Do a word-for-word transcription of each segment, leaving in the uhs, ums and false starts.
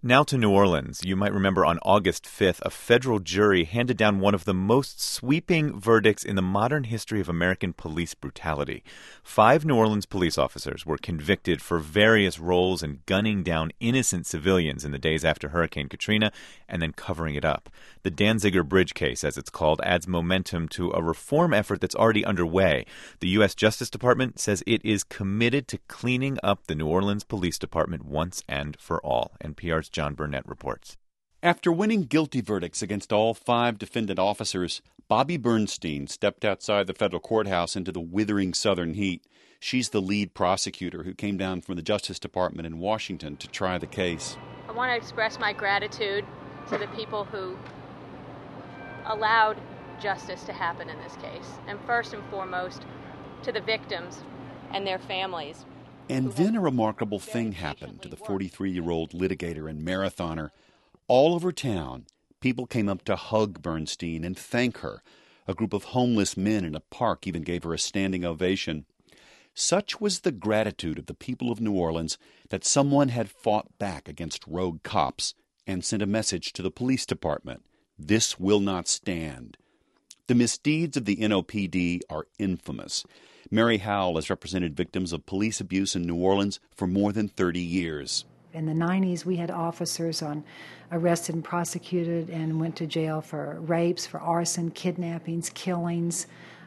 Now to New Orleans. You might remember on August fifth, a federal jury handed down one of the most sweeping verdicts in the modern history of American police brutality. Five New Orleans police officers were convicted for various roles in gunning down innocent civilians in the days after Hurricane Katrina and then covering it up. The Danziger Bridge case, as it's called, adds momentum to a reform effort that's already underway. The U S Justice Department says it is committed to cleaning up the New Orleans Police Department once and for all. N P R's John Burnett reports. After winning guilty verdicts against all five defendant officers, Bobby Bernstein stepped outside the federal courthouse into the withering southern heat. She's the lead prosecutor who came down from the Justice Department in Washington to try the case. I want to express my gratitude to the people who allowed justice to happen in this case, and first and foremost to the victims and their families. And then a remarkable thing happened to the forty-three-year-old litigator and marathoner. All over town, people came up to hug Bernstein and thank her. A group of homeless men in a park even gave her a standing ovation. Such was the gratitude of the people of New Orleans that someone had fought back against rogue cops and sent a message to the police department. This will not stand. The misdeeds of the N O P D are infamous. Mary Howell has represented victims of police abuse in New Orleans for more than thirty years. In the nineties, we had officers on arrested and prosecuted and went to jail for rapes, for arson, kidnappings, killings,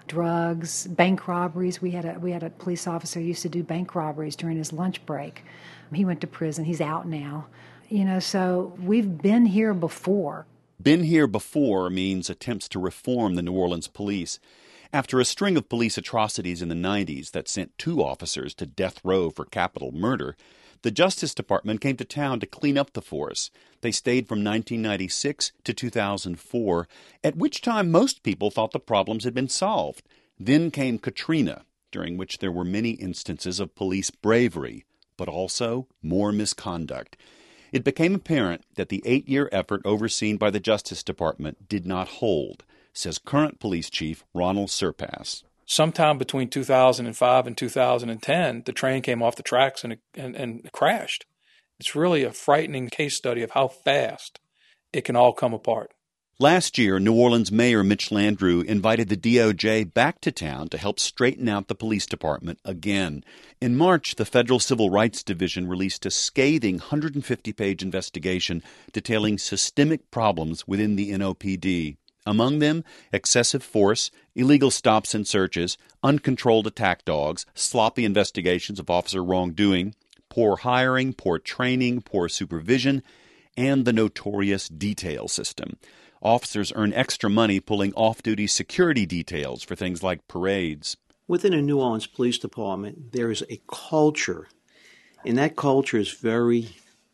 drugs, bank robberies. We had a we had a police officer who used to do bank robberies during his lunch break. He went to prison. He's out now. You know, so we've been here before. Been here before means attempts to reform the New Orleans police. After a string of police atrocities in the nineties that sent two officers to death row for capital murder, the Justice Department came to town to clean up the force. They stayed from nineteen ninety-six to two thousand four, at which time most people thought the problems had been solved. Then came Katrina, during which there were many instances of police bravery, but also more misconduct. It became apparent that the eight-year effort overseen by the Justice Department did not hold, says current police chief Ronald Surpass. Sometime between two thousand five and two thousand ten, the train came off the tracks and, and, and crashed. It's really a frightening case study of how fast it can all come apart. Last year, New Orleans Mayor Mitch Landrieu invited the D O J back to town to help straighten out the police department again. In March, the Federal Civil Rights Division released a scathing one hundred fifty page investigation detailing systemic problems within the N O P D. Among them, excessive force, illegal stops and searches, uncontrolled attack dogs, sloppy investigations of officer wrongdoing, poor hiring, poor training, poor supervision, and the notorious detail system. Officers earn extra money pulling off-duty security details for things like parades. Within a New Orleans Police Department, there is a culture, and that culture is very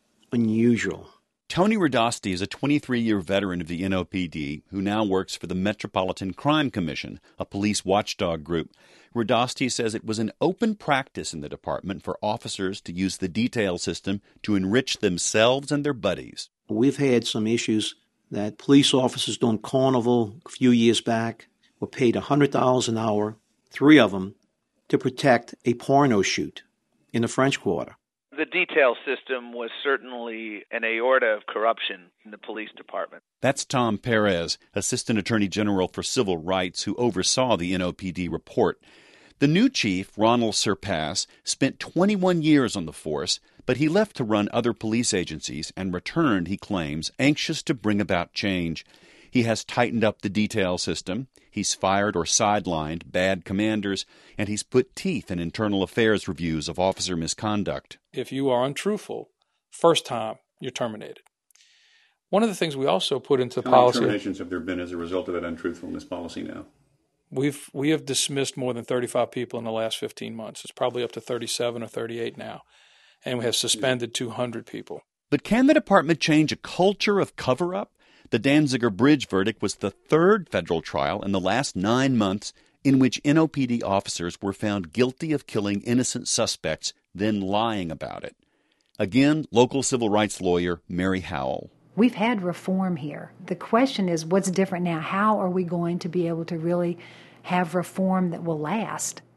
unusual. Tony Radasti is a twenty-three-year veteran of the N O P D who now works for the Metropolitan Crime Commission, a police watchdog group. Radasti says it was an open practice in the department for officers to use the detail system to enrich themselves and their buddies. We've had some issues that police officers doing Carnival a few years back were paid one hundred dollars an hour, three of them, to protect a porno shoot in the French Quarter. The detail system was certainly an aorta of corruption in the police department. That's Tom Perez, Assistant Attorney General for Civil Rights, who oversaw the N O P D report. The new chief, Ronald Surpass, spent twenty-one years on the force, but he left to run other police agencies and returned, he claims, anxious to bring about change. He has tightened up the detail system, he's fired or sidelined bad commanders, and he's put teeth in internal affairs reviews of officer misconduct. If you are untruthful, first time, you're terminated. One of the things we also put into the How policy... many terminations have there been as a result of that untruthfulness policy now? We've we have dismissed more than thirty-five people in the last fifteen months. It's probably up to thirty-seven or thirty-eight now. And we have suspended two hundred people. But can the department change a culture of cover-up? The Danziger Bridge verdict was the third federal trial in the last nine months in which N O P D officers were found guilty of killing innocent suspects, then lying about it. Again, local civil rights lawyer Mary Howell. We've had reform here. The question is, what's different now? How are we going to be able to really have reform that will last?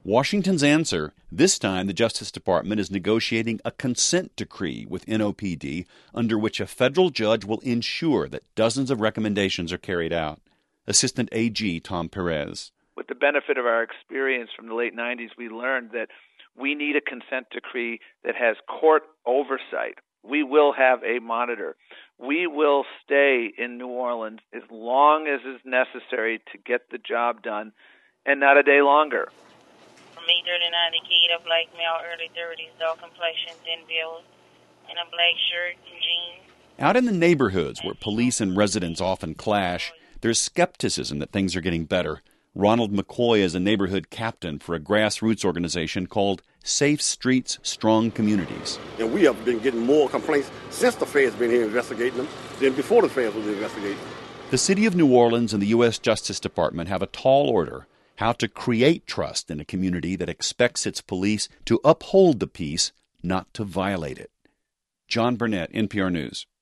Washington's answer, this time the Justice Department is negotiating a consent decree with N O P D under which a federal judge will ensure that dozens of recommendations are carried out. Assistant A G Tom Perez. With the benefit of our experience from the late nineties, we learned that we need a consent decree that has court oversight. We will have a monitor. We will stay in New Orleans as long as is necessary to get the job done, and not a day longer. Me, thirty-nine, a kid of black male, early thirties, dark complexion, thin build, in a black shirt and jeans. Out in the neighborhoods where police and residents often clash, there's skepticism that things are getting better. Ronald McCoy is a neighborhood captain for a grassroots organization called Safe Streets, Strong Communities. And we have been getting more complaints since the feds been here investigating them than before the feds was investigating them. The city of New Orleans and the U S Justice Department have a tall order: how to create trust in a community that expects its police to uphold the peace, not to violate it. John Burnett, N P R News.